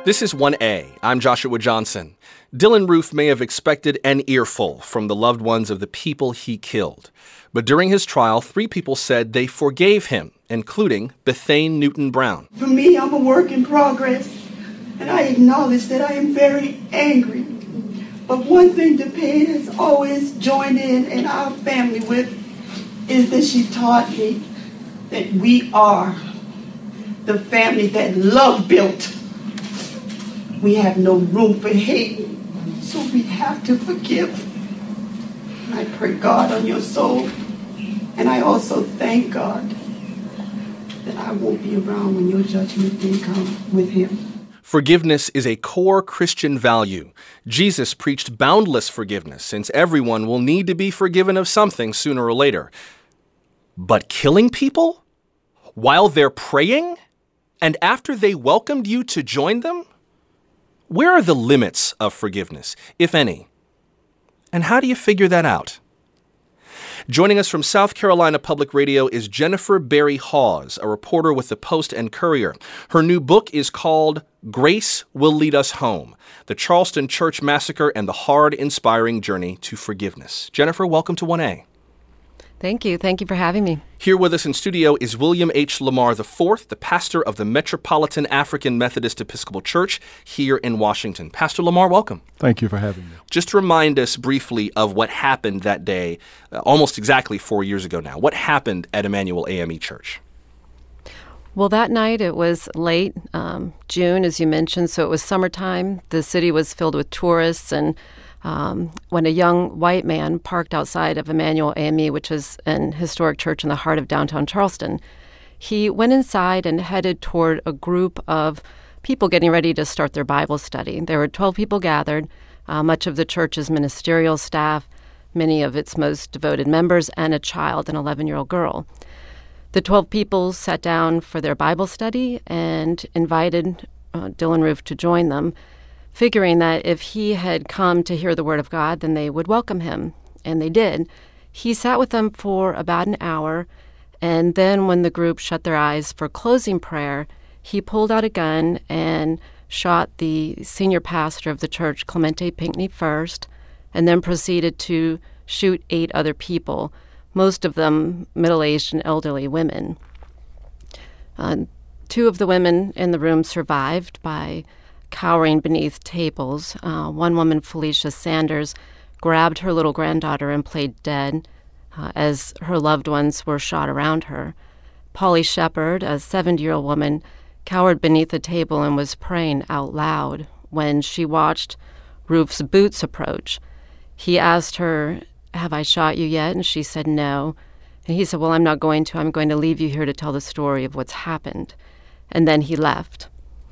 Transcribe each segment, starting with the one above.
This is 1A. I'm Joshua Johnson. Dylann Roof may have expected an earful from the loved ones of the people he killed. But during his trial, 3 people said they forgave him, including Bethane Newton Brown. For me, I'm a work in progress, and I acknowledge that I am very angry. But one thing DePayne has always joined in our family with is that she taught me that we are the family that love built. We have no room for hate, so we have to forgive. And I pray God on your soul, and I also thank God that I won't be around when your judgment day comes with him. Forgiveness is a core Christian value. Jesus preached boundless forgiveness, since everyone will need to be forgiven of something sooner or later. But killing people? While they're praying? And after they welcomed you to join them? Where are the limits of forgiveness, if any? And how do you figure that out? Joining us from South Carolina Public Radio is Jennifer Berry Hawes, a reporter with the Post and Courier. Her new book is called Grace Will Lead Us Home: The Charleston Church Massacre and the Hard, Inspiring Journey to Forgiveness. Jennifer, welcome to 1A. Thank you. Thank you for having me. Here with us in studio is William H. Lamar IV, the pastor of the Metropolitan African Methodist Episcopal Church here in Washington. Pastor Lamar, welcome. Thank you for having me. Just remind us briefly of what happened that day, almost exactly 4 years ago now. What happened at Emmanuel AME Church? Well, that night it was late, June, as you mentioned, so it was summertime. The city was filled with tourists, and when a young white man parked outside of Emmanuel AME, which is an historic church in the heart of downtown Charleston, he went inside and headed toward a group of people getting ready to start their Bible study. There were 12 people gathered, much of the church's ministerial staff, many of its most devoted members, and a child, an 11-year-old girl. The 12 people sat down for their Bible study and invited Dylann Roof to join them, figuring that if he had come to hear the Word of God, then they would welcome him, and they did. He sat with them for about an hour, and then when the group shut their eyes for closing prayer, he pulled out a gun and shot the senior pastor of the church, Clemente Pinckney, first, and then proceeded to shoot 8 other people, most of them middle-aged and elderly women. 2 of the women in the room survived by cowering beneath tables. One woman, Felicia Sanders, grabbed her little granddaughter and played dead as her loved ones were shot around her. Polly Shepard, a 70-year-old woman, cowered beneath a table and was praying out loud when she watched Roof's boots approach. He asked her, "Have I shot you yet?" And she said no. And he said, "Well, I'm not going to. I'm going to leave you here to tell the story of what's happened." And then he left.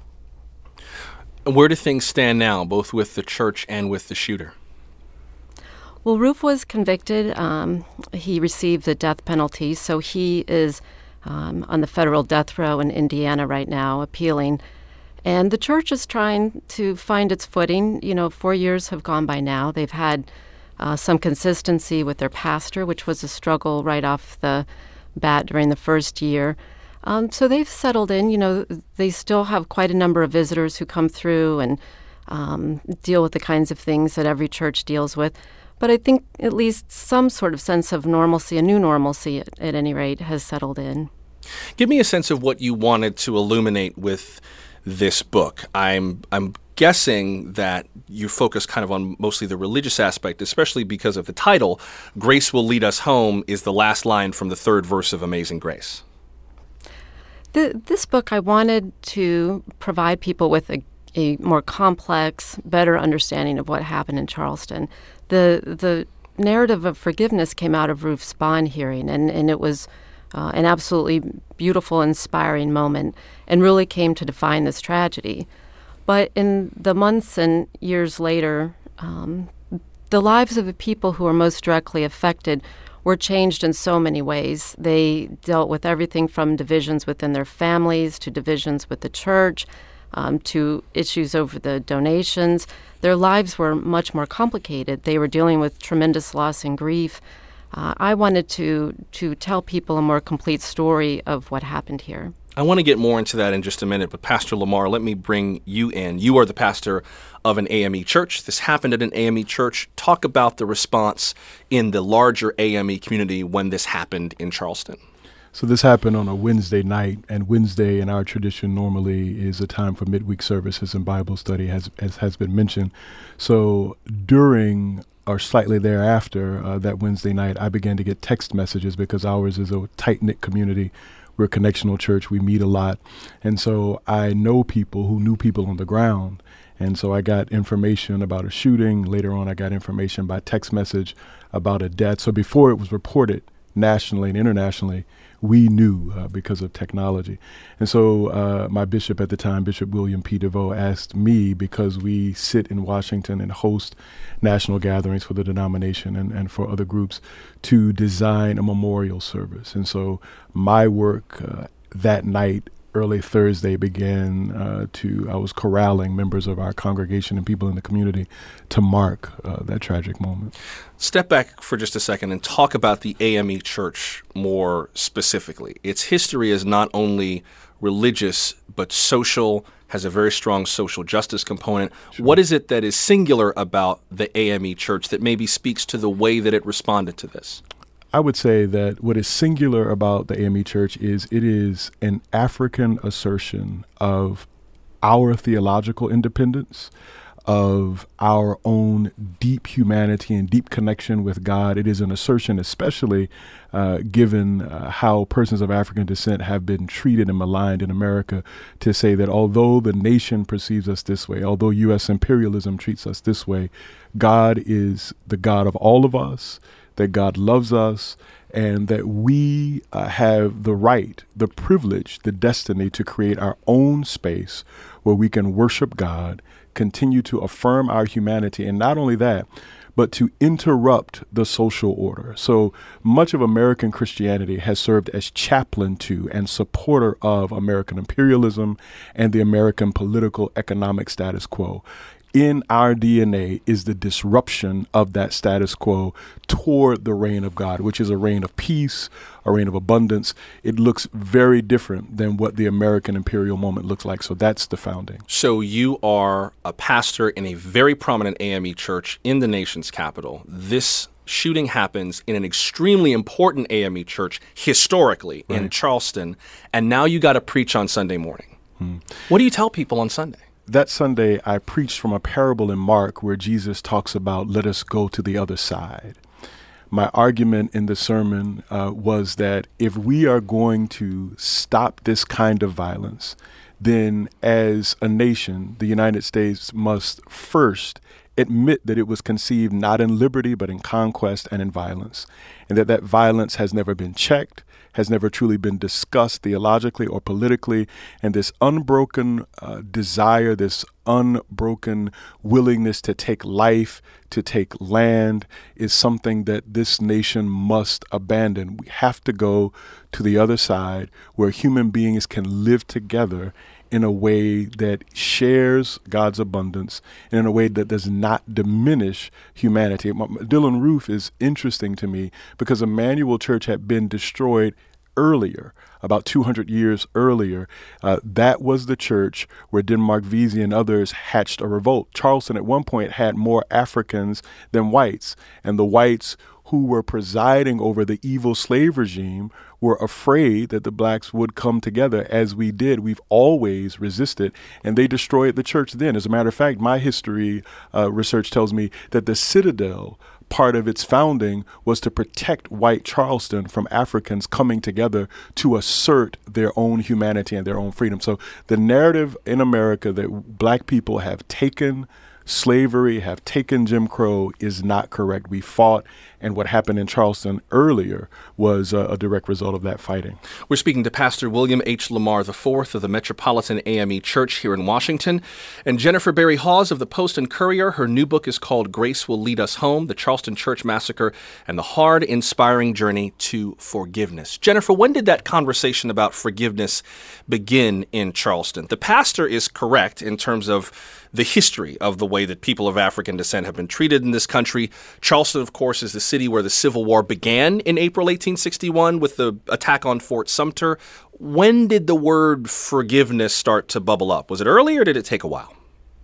Where do things stand now, both with the church and with the shooter? Well, Roof was convicted. He received the death penalty, so he is on the federal death row in Indiana right now, appealing. And the church is trying to find its footing. 4 years have gone by now. They've had some consistency with their pastor, which was a struggle right off the bat during the first year. So they've settled in. They still have quite a number of visitors who come through and deal with the kinds of things that every church deals with. But I think at least some sort of sense of normalcy, a new normalcy at any rate, has settled in. Give me a sense of what you wanted to illuminate with this book. I'm guessing that you focus kind of on mostly the religious aspect, especially because of the title. Grace Will Lead Us Home is the last line from the 3rd verse of Amazing Grace. This book, I wanted to provide people with a more complex, better understanding of what happened in Charleston. The narrative of forgiveness came out of Roof's bond hearing, and it was an absolutely beautiful, inspiring moment, and really came to define this tragedy. But in the months and years later, the lives of the people who were most directly affected were changed in so many ways. They dealt with everything from divisions within their families to divisions with the church, to issues over the donations. Their lives were much more complicated. They were dealing with tremendous loss and grief. I wanted to tell people a more complete story of what happened here. I want to get more into that in just a minute, but Pastor Lamar, let me bring you in. You are the pastor of an AME church. This happened at an AME church. Talk about the response in the larger AME community when this happened in Charleston. So this happened on a Wednesday night, and Wednesday in our tradition normally is a time for midweek services and Bible study, as has been mentioned. So during or slightly thereafter that Wednesday night, I began to get text messages because ours is a tight-knit community. We're a connectional church. We meet a lot. And so I know people who knew people on the ground. And so I got information about a shooting. Later on, I got information by text message about a death. So before it was reported nationally and internationally, we knew because of technology. And so my bishop at the time, Bishop William P. DeVoe, asked me, because we sit in Washington and host national gatherings for the denomination and for other groups, to design a memorial service. And so my work that night, early Thursday, began I was corralling members of our congregation and people in the community to mark that tragic moment. Step back for just a second and talk about the AME Church more specifically. Its history is not only religious, but social, has a very strong social justice component. Sure. What is it that is singular about the AME Church that maybe speaks to the way that it responded to this? I would say that what is singular about the AME Church is it is an African assertion of our theological independence, of our own deep humanity and deep connection with God. It is an assertion, especially given how persons of African descent have been treated and maligned in America, to say that although the nation perceives us this way, although U.S. imperialism treats us this way, God is the God of all of us, that God loves us, and that we have the right, the privilege, the destiny to create our own space where we can worship God, continue to affirm our humanity, and not only that, but to interrupt the social order. So much of American Christianity has served as chaplain to and supporter of American imperialism and the American political economic status quo. In our DNA is the disruption of that status quo toward the reign of God, which is a reign of peace, a reign of abundance. It looks very different than what the American imperial moment looks like. So that's the founding. So you are a pastor in a very prominent AME church in the nation's capital. This shooting happens in an extremely important AME church historically in Charleston, and now you got to preach on Sunday morning. What do you tell people on Sunday? That Sunday, I preached from a parable in Mark where Jesus talks about, let us go to the other side. My argument in the sermon was that if we are going to stop this kind of violence, then as a nation, the United States must first admit that it was conceived not in liberty, but in conquest and in violence, and that violence has never been checked, has never truly been discussed theologically or politically, and this unbroken desire, this unbroken willingness to take life, to take land, is something that this nation must abandon. We have to go to the other side where human beings can live together in a way that shares God's abundance and in a way that does not diminish humanity. Dylann Roof is interesting to me because Emmanuel Church had been destroyed earlier, about 200 years earlier. That was the church where Denmark Vesey and others hatched a revolt. Charleston at one point had more Africans than whites, and the whites who were presiding over the evil slave regime were afraid that the blacks would come together as we did. We've always resisted, and they destroyed the church then. As a matter of fact, my history research tells me that the Citadel, part of its founding was to protect white Charleston from Africans coming together to assert their own humanity and their own freedom. So the narrative in America that black people have taken slavery, have taken Jim Crow is not correct. We fought, and what happened in Charleston earlier was a direct result of that fighting. We're speaking to Pastor William H. Lamar IV of the Metropolitan AME Church here in Washington, and Jennifer Berry Hawes of the Post and Courier. Her new book is called Grace Will Lead Us Home, The Charleston Church Massacre and the Hard, Inspiring Journey to Forgiveness. Jennifer, when did that conversation about forgiveness begin in Charleston? The pastor is correct in terms of the history of the way that people of African descent have been treated in this country. Charleston, of course, is the city where the Civil War began in April 1861 with the attack on Fort Sumter. When did the word forgiveness start to bubble up? Was it early or did it take a while?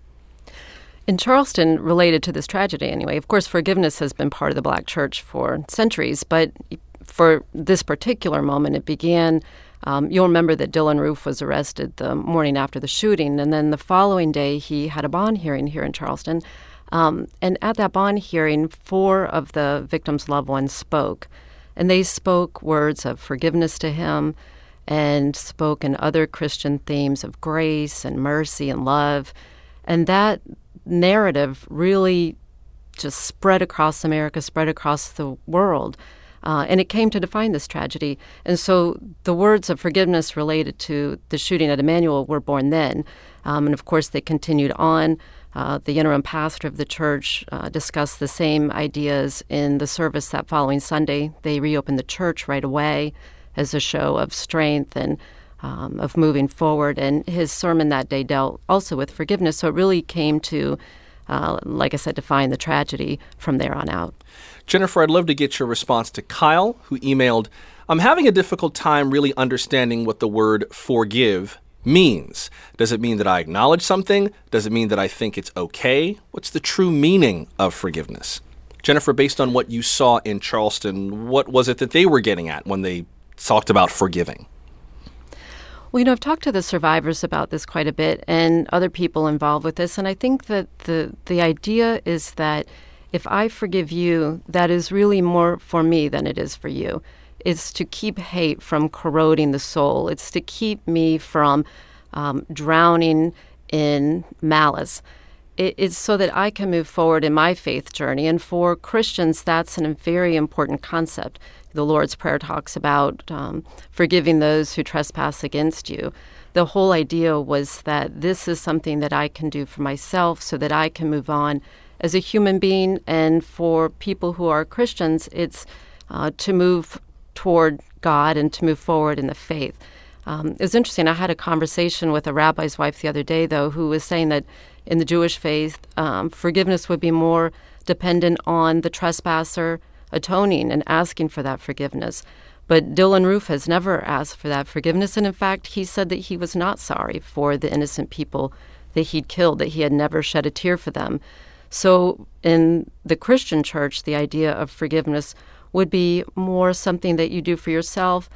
In Charleston, related to this tragedy anyway, of course, forgiveness has been part of the Black church for centuries, but for this particular moment, it began, you'll remember that Dylann Roof was arrested the morning after the shooting, and then the following day he had a bond hearing here in Charleston. And at that bond hearing, 4 of the victims' loved ones spoke, and they spoke words of forgiveness to him and spoke in other Christian themes of grace and mercy and love. And that narrative really just spread across America, spread across the world. And it came to define this tragedy. And so the words of forgiveness related to the shooting at Emmanuel were born then. And of course, they continued on. The interim pastor of the church discussed the same ideas in the service that following Sunday. They reopened the church right away as a show of strength and of moving forward. And his sermon that day dealt also with forgiveness. So it really came to, like I said, define the tragedy from there on out. Jennifer, I'd love to get your response to Kyle, who emailed, I'm having a difficult time really understanding what the word forgive means. Does it mean that I acknowledge something? Does it mean that I think it's okay? What's the true meaning of forgiveness? Jennifer, based on what you saw in Charleston, what was it that they were getting at when they talked about forgiving? Well, I've talked to the survivors about this quite a bit and other people involved with this, and I think that the idea is that if I forgive you, that is really more for me than it is for you. It's to keep hate from corroding the soul. It's to keep me from drowning in malice. It's so that I can move forward in my faith journey. And for Christians, that's a very important concept. The Lord's Prayer talks about forgiving those who trespass against you. The whole idea was that this is something that I can do for myself so that I can move on as a human being. And for people who are Christians, it's to move toward God and to move forward in the faith. It was interesting. I had a conversation with a rabbi's wife the other day, though, who was saying that in the Jewish faith, forgiveness would be more dependent on the trespasser atoning and asking for that forgiveness. But Dylann Roof has never asked for that forgiveness. And in fact, he said that he was not sorry for the innocent people that he'd killed, that he had never shed a tear for them. So in the Christian church, the idea of forgiveness would be more something that you do for yourself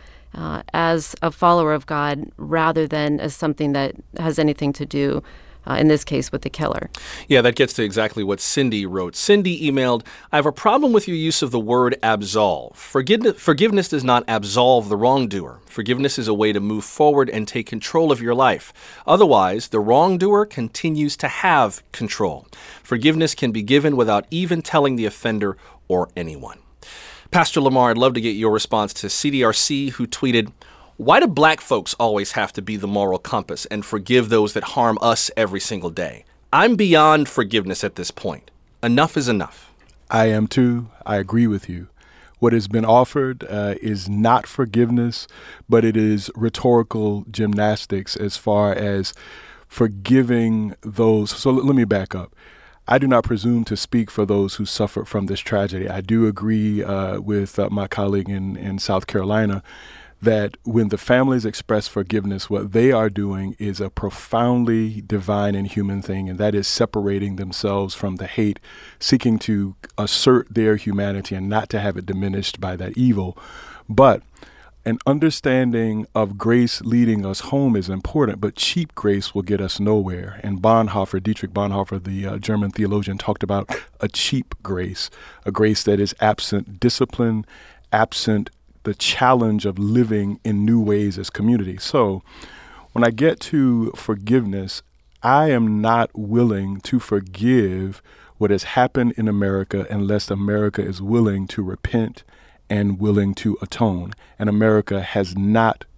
as a follower of God rather than as something that has anything to do, in this case, with the killer. Yeah, that gets to exactly what Cindy wrote. Cindy emailed, I have a problem with your use of the word absolve. Forgiveness does not absolve the wrongdoer. Forgiveness is a way to move forward and take control of your life. Otherwise, the wrongdoer continues to have control. Forgiveness can be given without even telling the offender or anyone. Pastor Lamar, I'd love to get your response to CDRC, who tweeted, why do black folks always have to be the moral compass and forgive those that harm us every single day? I'm beyond forgiveness at this point. Enough is enough. I am too. I agree with you. What has been offered is not forgiveness, but it is rhetorical gymnastics as far as forgiving those. So let me back up. I do not presume to speak for those who suffered from this tragedy. I do agree with my colleague in South Carolina that when the families express forgiveness, what they are doing is a profoundly divine and human thing, and that is separating themselves from the hate, seeking to assert their humanity and not to have it diminished by that evil. But an understanding of grace leading us home is important, but cheap grace will get us nowhere. And Dietrich Bonhoeffer, the German theologian, talked about a cheap grace, a grace that is absent discipline, absent the challenge of living in new ways as community. So when I get to forgiveness, I am not willing to forgive what has happened in America unless America is willing to repent and willing to atone. And America has not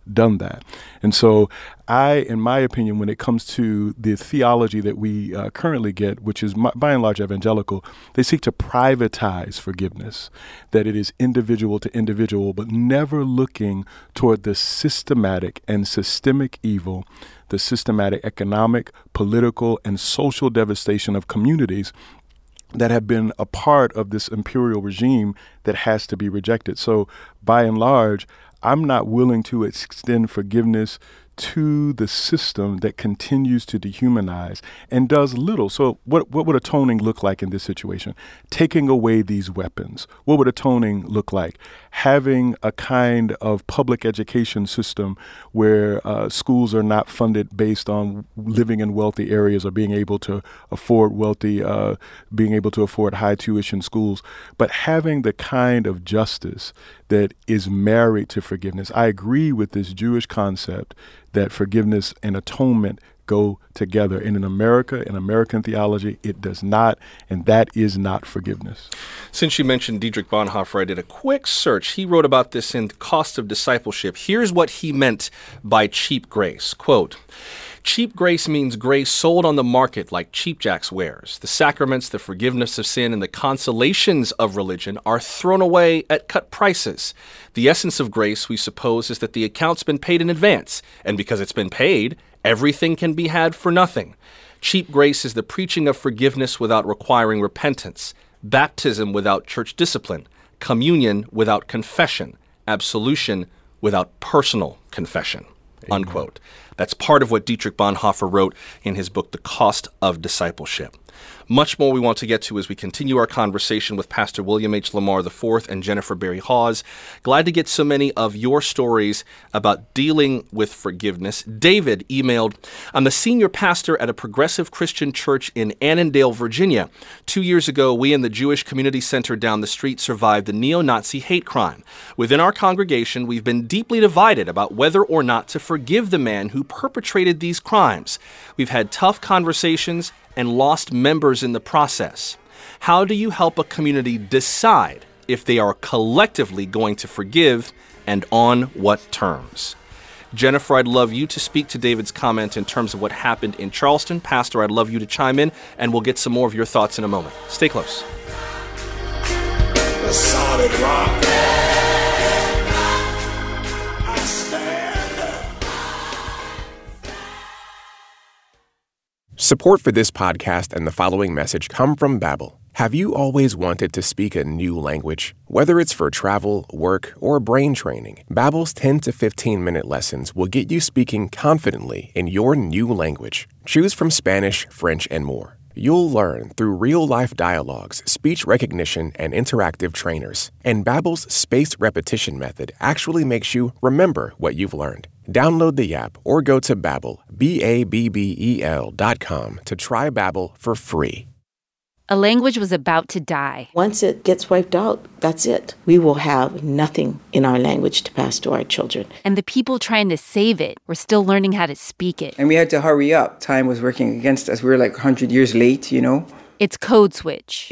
done that. And so in my opinion, when it comes to the theology that we currently get, which is by and large evangelical, they seek to privatize forgiveness, that it is individual to individual, but never looking toward the systematic and systemic evil, the systematic economic, political, and social devastation of communities that have been a part of this imperial regime that has to be rejected. So by and large, I'm not willing to extend forgiveness to the system that continues to dehumanize and does little. So what would atoning look like in this situation? Taking away these weapons. What would atoning look like? Having a kind of public education system where schools are not funded based on living in wealthy areas or being able to afford high tuition schools, but having the kind of justice that is married to forgiveness. I agree with this Jewish concept that forgiveness and atonement go together. And in America, in American theology, it does not, and that is not forgiveness. Since you mentioned Dietrich Bonhoeffer, I did a quick search. He wrote about this in Cost of Discipleship. Here's what he meant by cheap grace. Quote, "Cheap grace means grace sold on the market like Cheap Jack's wares. The sacraments, the forgiveness of sin, and the consolations of religion are thrown away at cut prices. The essence of grace, we suppose, is that the account's been paid in advance, and because it's been paid, everything can be had for nothing. Cheap grace is the preaching of forgiveness without requiring repentance, baptism without church discipline, communion without confession, absolution without personal confession." Unquote. That's part of what Dietrich Bonhoeffer wrote in his book, The Cost of Discipleship. Much more we want to get to as we continue our conversation with Pastor William H. Lamar IV and Jennifer Berry Hawes. Glad to get so many of your stories about dealing with forgiveness. David emailed, "I'm a senior pastor at a progressive Christian church in Annandale, Virginia. 2 years ago, we in the Jewish Community Center down the street survived a neo-Nazi hate crime. Within our congregation, we've been deeply divided about whether or not to forgive the man who perpetrated these crimes. We've had tough conversations and lost members in the process. How do you help a community decide if they are collectively going to forgive and on what terms?" Jennifer, I'd love you to speak to David's comment in terms of what happened in Charleston. Pastor, I'd love you to chime in, and we'll get some more of your thoughts in a moment. Stay close. The solid rock. I stand. Support for this podcast and the following message come from Babbel. Have you always wanted to speak a new language? Whether it's for travel, work, or brain training, Babbel's 10 to 15-minute lessons will get you speaking confidently in your new language. Choose from Spanish, French, and more. You'll learn through real-life dialogues, speech recognition, and interactive trainers. And Babbel's spaced repetition method actually makes you remember what you've learned. Download the app or go to Babbel, BABBEL.com to try Babbel for free. A language was about to die. Once it gets wiped out, that's it. We will have nothing in our language to pass to our children. And the people trying to save it were still learning how to speak it. And we had to hurry up. Time was working against us. We were like 100 years late, you know. It's Code Switch.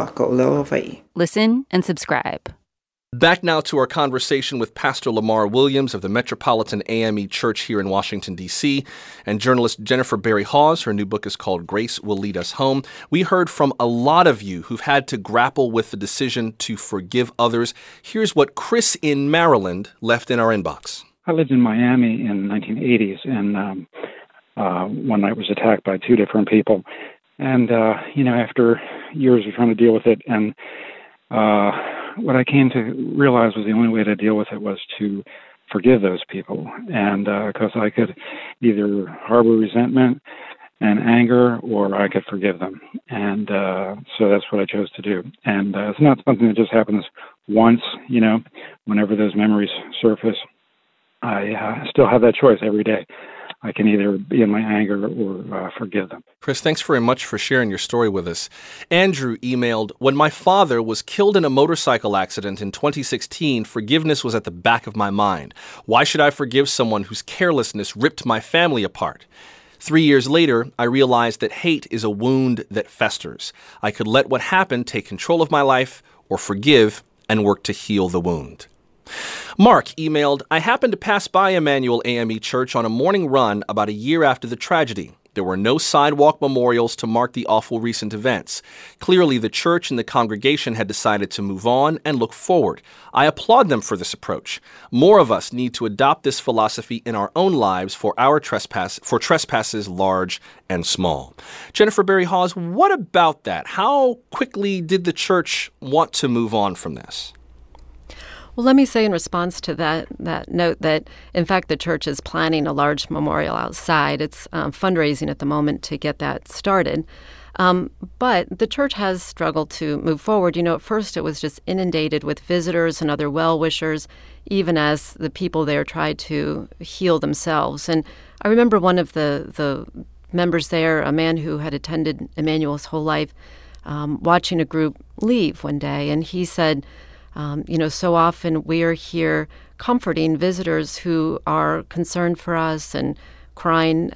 Listen and subscribe. Back now to our conversation with Pastor Lamar Williams of the Metropolitan AME Church here in Washington, D.C., and journalist Jennifer Berry Hawes. Her new book is called Grace Will Lead Us Home. We heard from a lot of you who've had to grapple with the decision to forgive others. Here's what Chris in Maryland left in our inbox. I lived in Miami in the 1980s, and one night was attacked by two different people. And, after years of trying to deal with it, and what I came to realize was the only way to deal with it was to forgive those people. And because I could either harbor resentment and anger, or I could forgive them. And so that's what I chose to do. And it's not something that just happens once, whenever those memories surface. I still have that choice every day. I can either be in my anger or forgive them. Chris, thanks very much for sharing your story with us. Andrew emailed, "When my father was killed in a motorcycle accident in 2016, forgiveness was at the back of my mind. Why should I forgive someone whose carelessness ripped my family apart? 3 years later, I realized that hate is a wound that festers. I could let what happened take control of my life or forgive and work to heal the wound." Mark emailed, I happened to pass by Emmanuel AME Church on a morning run about a year after the tragedy. There were no sidewalk memorials to mark the awful recent events. Clearly, the church and the congregation had decided to move on and look forward. I applaud them for this approach. More of us need to adopt this philosophy in our own lives for trespasses large and small. Jennifer Berry Hawes, what about that? How quickly did the church want to move on from this? Well, let me say in response to that note that, in fact, the church is planning a large memorial outside. It's fundraising at the moment to get that started. But the church has struggled to move forward. At first it was just inundated with visitors and other well-wishers, even as the people there tried to heal themselves. And I remember one of the members there, a man who had attended Emmanuel his whole life, watching a group leave one day, and he said, so often we are here comforting visitors who are concerned for us and crying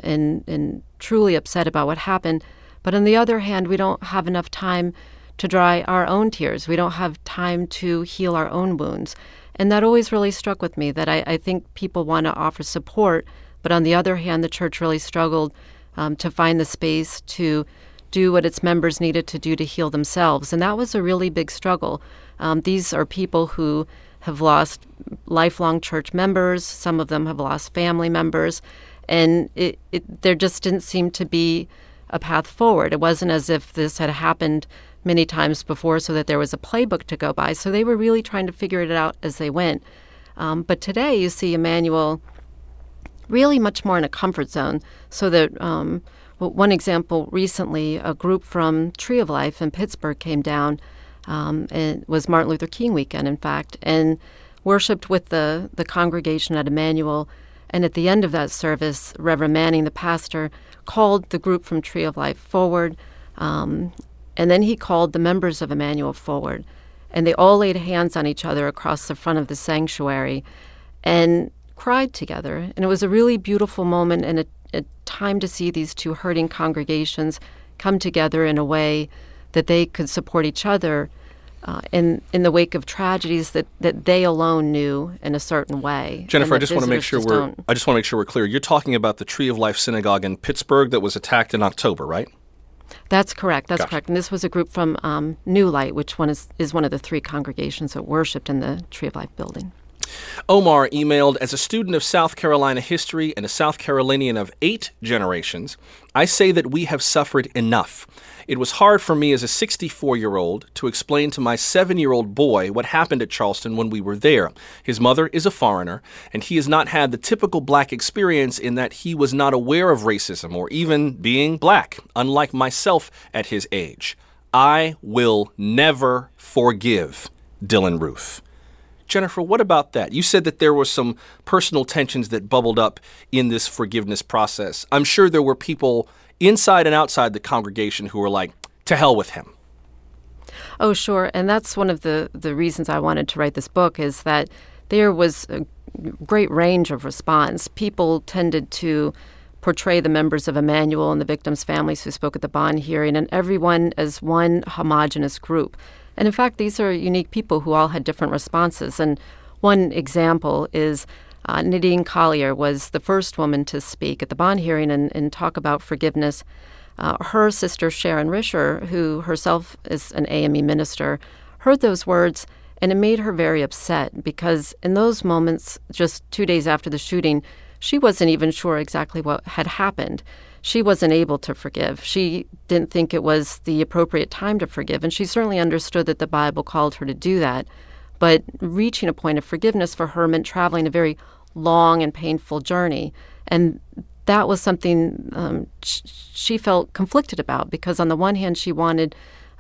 and truly upset about what happened. But on the other hand, we don't have enough time to dry our own tears. We don't have time to heal our own wounds. And that always really struck with me, that I think people want to offer support, but on the other hand, the church really struggled to find the space to do what its members needed to do to heal themselves. And that was a really big struggle. These are people who have lost lifelong church members. Some of them have lost family members. And there just didn't seem to be a path forward. It wasn't as if this had happened many times before so that there was a playbook to go by. So they were really trying to figure it out as they went. But today you see Emmanuel really much more in a comfort zone. So that one example recently, a group from Tree of Life in Pittsburgh came down. It was Martin Luther King weekend, in fact, and worshipped with the congregation at Emmanuel. And at the end of that service, Reverend Manning, the pastor, called the group from Tree of Life forward, and then he called the members of Emmanuel forward. And they all laid hands on each other across the front of the sanctuary and cried together. And it was a really beautiful moment and a time to see these two hurting congregations come together in a way that they could support each other in the wake of tragedies that they alone knew in a certain way. Jennifer, I just want to make sure we're clear. You're talking about the Tree of Life Synagogue in Pittsburgh that was attacked in October, right? That's correct. That's Gotcha. correct. And this was a group from New Light, which is one of the three congregations that worshipped in the Tree of Life building. Omar emailed, as a student of South Carolina history and a South Carolinian of 8 generations, I say that we have suffered enough. It was hard for me as a 64-year-old to explain to my 7-year-old boy what happened at Charleston when we were there. His mother is a foreigner, and he has not had the typical black experience in that he was not aware of racism or even being black, unlike myself at his age. I will never forgive Dylann Roof. Jennifer, what about that? You said that there were some personal tensions that bubbled up in this forgiveness process. I'm sure there were people inside and outside the congregation who were like, to hell with him. Oh, sure. And that's one of the reasons I wanted to write this book, is that there was a great range of response. People tended to portray the members of Emmanuel and the victims' families who spoke at the bond hearing, and everyone as one homogenous group. And in fact, these are unique people who all had different responses. And one example is Nadine Collier was the first woman to speak at the bond hearing and talk about forgiveness. Her sister, Sharon Risher, who herself is an AME minister, heard those words, and it made her very upset because in those moments, just 2 days after the shooting, she wasn't even sure exactly what had happened. She wasn't able to forgive. She didn't think it was the appropriate time to forgive, and she certainly understood that the Bible called her to do that. But reaching a point of forgiveness for her meant traveling a very long and painful journey. And that was something she felt conflicted about, because on the one hand, she wanted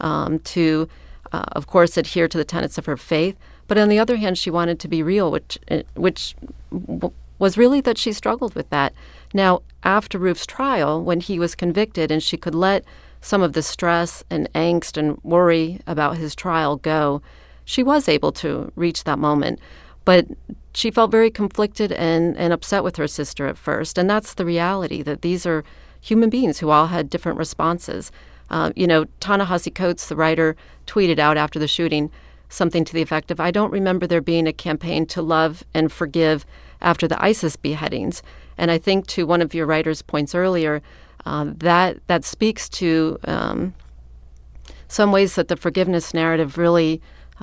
to, of course, adhere to the tenets of her faith. But on the other hand, she wanted to be real, which was really that she struggled with that. Now, after Roof's trial, when he was convicted and she could let some of the stress and angst and worry about his trial go, she was able to reach that moment. But she felt very conflicted and upset with her sister at first. And that's the reality, that these are human beings who all had different responses. Ta-Nehisi Coates, the writer, tweeted out after the shooting, something to the effect of, I don't remember there being a campaign to love and forgive after the ISIS beheadings. And I think to one of your writer's points earlier, that speaks to some ways that the forgiveness narrative really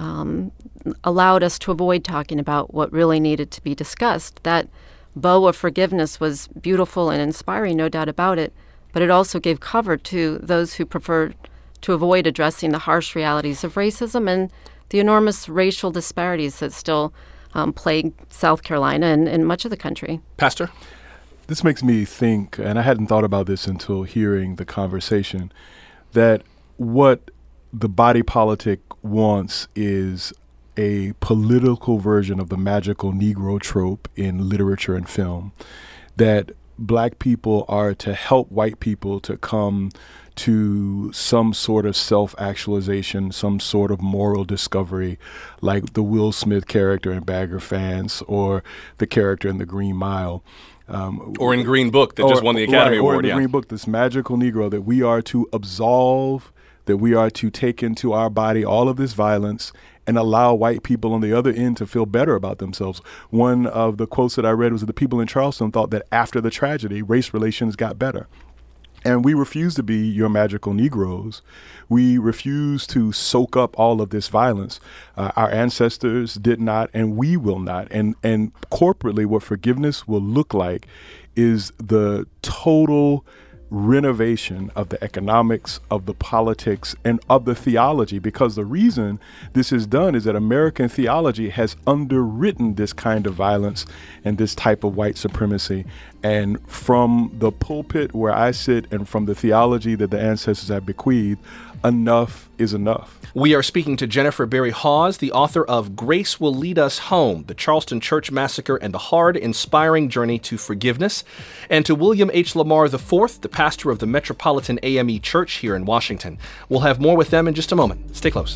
allowed us to avoid talking about what really needed to be discussed. That bow of forgiveness was beautiful and inspiring, no doubt about it, but it also gave cover to those who preferred to avoid addressing the harsh realities of racism and the enormous racial disparities that still plague South Carolina and much of the country. Pastor? This makes me think, and I hadn't thought about this until hearing the conversation, that what the body politic wants is a political version of the magical Negro trope in literature and film, that Black people are to help white people to come to some sort of self-actualization, some sort of moral discovery, like the Will Smith character in Bagger Fans or the character in The Green Mile. Or in Green Book that just won the Academy Award. Or in the Green Book, this magical Negro, that we are to absolve, that we are to take into our body all of this violence and allow white people on the other end to feel better about themselves. One of the quotes that I read was that the people in Charleston thought that after the tragedy, race relations got better. And we refuse to be your magical Negroes. We refuse to soak up all of this violence. Our ancestors did not, and we will not. And corporately, what forgiveness will look like is the total renovation of the economics, of the politics, and of the theology, because the reason this is done is that American theology has underwritten this kind of violence and this type of white supremacy. And from the pulpit where I sit and from the theology that the ancestors have bequeathed, enough is enough. We are speaking to Jennifer Berry Hawes, the author of Grace Will Lead Us Home, The Charleston Church Massacre and the Hard, Inspiring Journey to Forgiveness, and to William H. Lamar IV, the pastor of the Metropolitan AME Church here in Washington. We'll have more with them in just a moment. Stay close.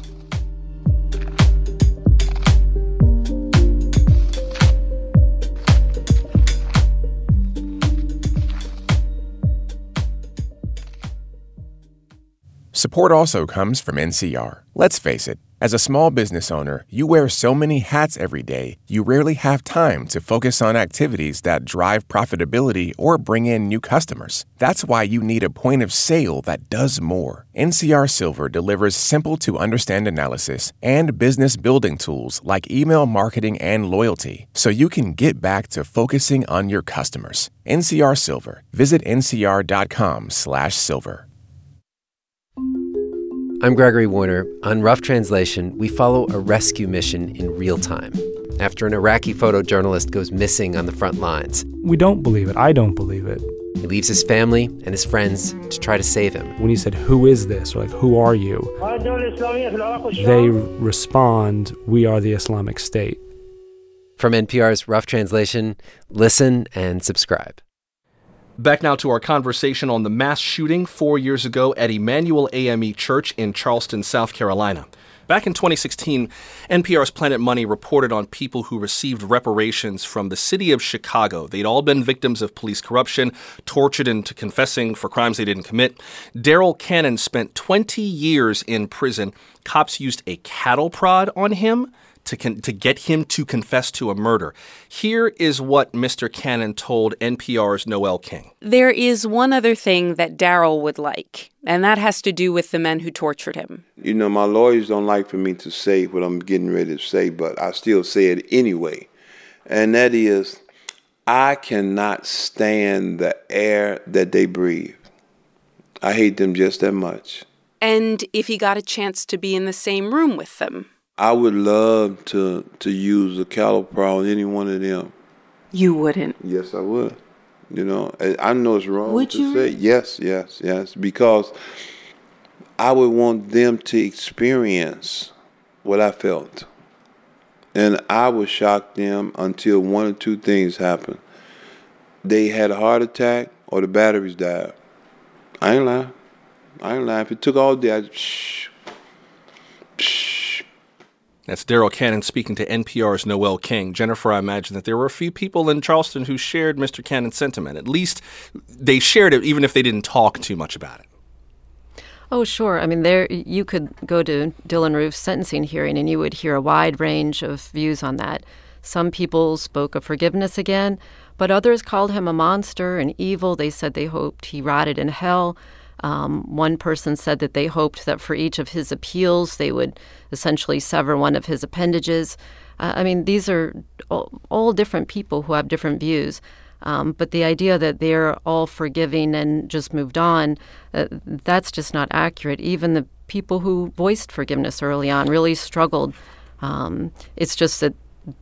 Support also comes from NCR. Let's face it, as a small business owner, you wear so many hats every day, you rarely have time to focus on activities that drive profitability or bring in new customers. That's why you need a point of sale that does more. NCR Silver delivers simple-to-understand analysis and business building tools like email marketing and loyalty, so you can get back to focusing on your customers. NCR Silver. Visit ncr.com/silver. I'm Gregory Warner. On Rough Translation, we follow a rescue mission in real time after an Iraqi photojournalist goes missing on the front lines. We don't believe it. I don't believe it. He leaves his family and his friends to try to save him. When he said, "Who is this?" or like, "Who are you?" they respond, "We are the Islamic State." From NPR's Rough Translation, listen and subscribe. Back now to our conversation on the mass shooting 4 years ago at Emmanuel AME Church in Charleston, South Carolina. Back in 2016, NPR's Planet Money reported on people who received reparations from the city of Chicago. They'd all been victims of police corruption, tortured into confessing for crimes they didn't commit. Daryl Cannon spent 20 years in prison. Cops used a cattle prod on him to get him to confess to a murder. Here is what Mr. Cannon told NPR's Noel King. There is one other thing that Daryl would like, and that has to do with the men who tortured him. You know, my lawyers don't like for me to say what I'm getting ready to say, but I still say it anyway. And that is, I cannot stand the air that they breathe. I hate them just that much. And if he got a chance to be in the same room with them? I would love to use a cattle prod on any one of them. You wouldn't? Yes, I would. You know, I know it's wrong would to you? say. Yes, because I would want them to experience what I felt. And I would shock them until one or two things happened. They had a heart attack or the batteries died. I ain't lying. If it took all day, I'd shh. That's Daryl Cannon speaking to NPR's Noel King. Jennifer, I imagine that there were a few people in Charleston who shared Mr. Cannon's sentiment. At least they shared it, even if they didn't talk too much about it. Oh, sure. I mean, there you could go to Dylann Roof's sentencing hearing and you would hear a wide range of views on that. Some people spoke of forgiveness again, but others called him a monster and evil. They said they hoped he rotted in hell. One person said that they hoped that for each of his appeals, they would essentially sever one of his appendages. I mean, these are all different people who have different views. But the idea that they're all forgiving and just moved on, that's just not accurate. Even the people who voiced forgiveness early on really struggled. It's just that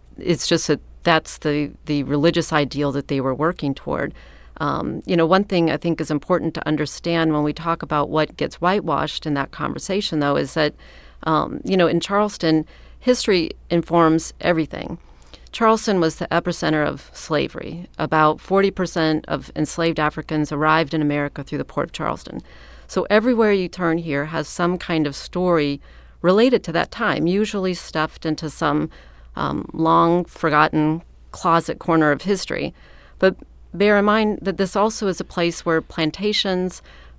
that's the religious ideal that they were working toward. One thing I think is important to understand when we talk about what gets whitewashed in that conversation, though, is that, in Charleston, history informs everything. Charleston was the epicenter of slavery. About 40% of enslaved Africans arrived in America through the port of Charleston. So everywhere you turn here has some kind of story related to that time, usually stuffed into some long-forgotten closet corner of history. But bear in mind that this also is a place where plantations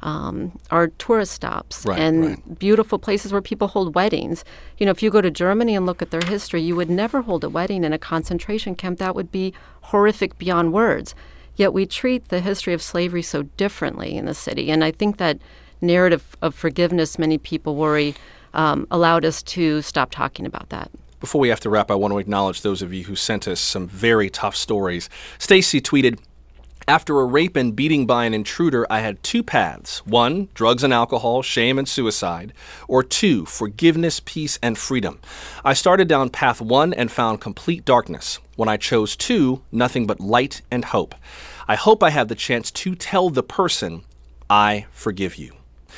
are tourist stops and beautiful places where people hold weddings. If you go to Germany and look at their history, you would never hold a wedding in a concentration camp. That would be horrific beyond words. Yet we treat the history of slavery so differently in the city. And I think that narrative of forgiveness, many people worry, allowed us to stop talking about that. Before we have to wrap, I want to acknowledge those of you who sent us some very tough stories. Stacy tweeted, "After a rape and beating by an intruder, I had two paths. 1, drugs and alcohol, shame and suicide. Or 2, forgiveness, peace, and freedom. I started down path 1 and found complete darkness. When I chose 2, nothing but light and hope. I hope I have the chance to tell the person, I forgive you."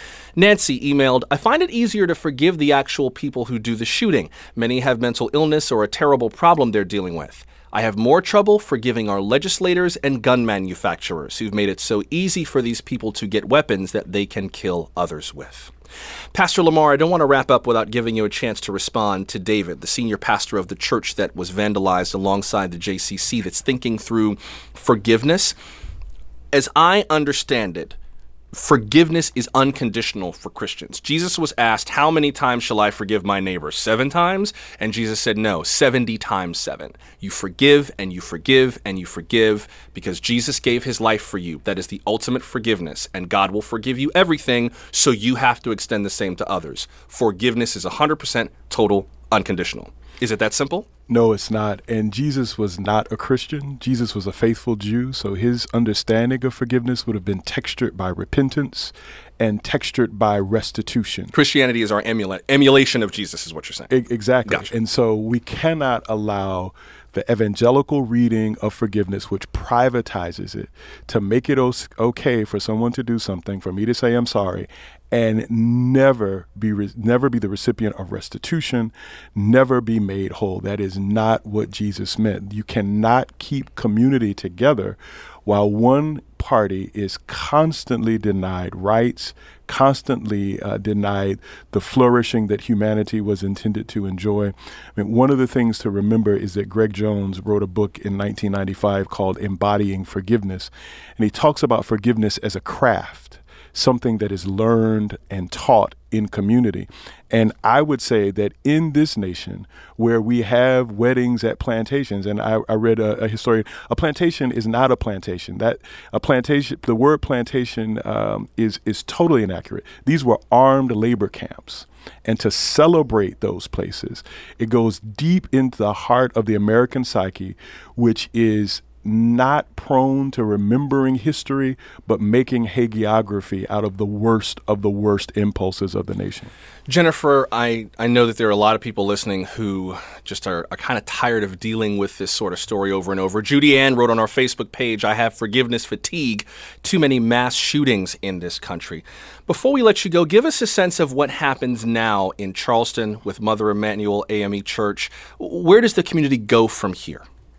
Nancy emailed, "I find it easier to forgive the actual people who do the shooting. Many have mental illness or a terrible problem they're dealing with. I have more trouble forgiving our legislators and gun manufacturers who've made it so easy for these people to get weapons that they can kill others with." Pastor Lamar, I don't want to wrap up without giving you a chance to respond to David, the senior pastor of the church that was vandalized alongside the JCC, that's thinking through forgiveness. As I understand it, forgiveness is unconditional for Christians. Jesus was asked, "How many times shall I forgive my neighbor? 7 times?" And Jesus said, "No, 70 times 7. You forgive and you forgive and you forgive because Jesus gave his life for you. That is the ultimate forgiveness, and God will forgive you everything, so you have to extend the same to others. Forgiveness is 100% total, unconditional. Is it that simple? No, it's not. And Jesus was not a Christian. Jesus was a faithful Jew, so his understanding of forgiveness would have been textured by repentance and textured by restitution. Christianity is our emulation of Jesus, is what you're saying. Exactly. Gotcha. And so we cannot allow the evangelical reading of forgiveness, which privatizes it, to make it okay for someone to do something, for me to say I'm sorry, and never be the recipient of restitution, never be made whole. That is not what Jesus meant. You cannot keep community together while one party is constantly denied rights, constantly denied the flourishing that humanity was intended to enjoy. I mean, one of the things to remember is that Greg Jones wrote a book in 1995 called Embodying Forgiveness, and he talks about forgiveness as a craft, something that is learned and taught in community. And I would say that in this nation where we have weddings at plantations, and I read a historian, a plantation is not a plantation. The word plantation is totally inaccurate. These were armed labor camps. And to celebrate those places, it goes deep into the heart of the American psyche, which is not prone to remembering history, but making hagiography out of the worst impulses of the nation. Jennifer, I know that there are a lot of people listening who just are kind of tired of dealing with this sort of story over and over. Judy Ann wrote on our Facebook page, "I have forgiveness fatigue, too many mass shootings in this country." Before we let you go, give us a sense of what happens now in Charleston with Mother Emanuel AME Church. Where does the community go from here?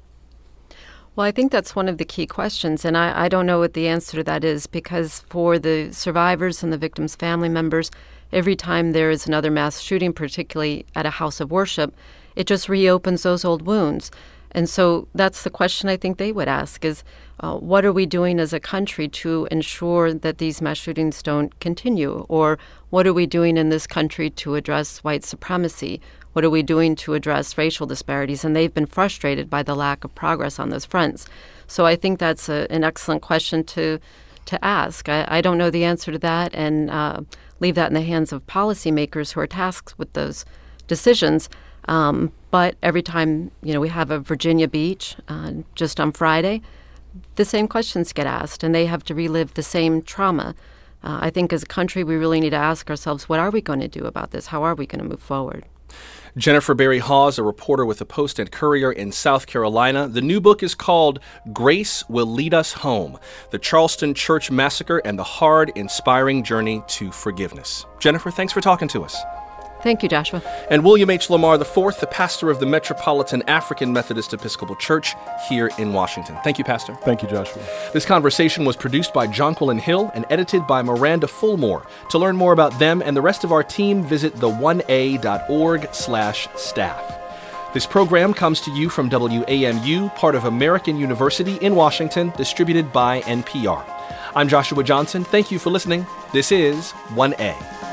Well, I think that's one of the key questions, and I don't know what the answer to that is, because for the survivors and the victims' family members, every time there is another mass shooting, particularly at a house of worship, it just reopens those old wounds. And so that's the question I think they would ask is, what are we doing as a country to ensure that these mass shootings don't continue? Or what are we doing in this country to address white supremacy? What are we doing to address racial disparities? And they've been frustrated by the lack of progress on those fronts. So I think that's an excellent question to ask. I don't know the answer to that, and leave that in the hands of policymakers who are tasked with those decisions. But every time, we have a Virginia Beach just on Friday, the same questions get asked, and they have to relive the same trauma. I think as a country, we really need to ask ourselves, what are we going to do about this? How are we going to move forward? Jennifer Berry Hawes, a reporter with the Post and Courier in South Carolina. The new book is called Grace Will Lead Us Home: The Charleston Church Massacre and the Hard, Inspiring Journey to Forgiveness. Jennifer, thanks for talking to us. Thank you, Joshua. And William H. Lamar IV, the pastor of the Metropolitan African Methodist Episcopal Church here in Washington. Thank you, Pastor. Thank you, Joshua. This conversation was produced by Jonquilyn Hill and edited by Miranda Fulmore. To learn more about them and the rest of our team, visit the1a.org/staff. This program comes to you from WAMU, part of American University in Washington, distributed by NPR. I'm Joshua Johnson. Thank you for listening. This is 1A.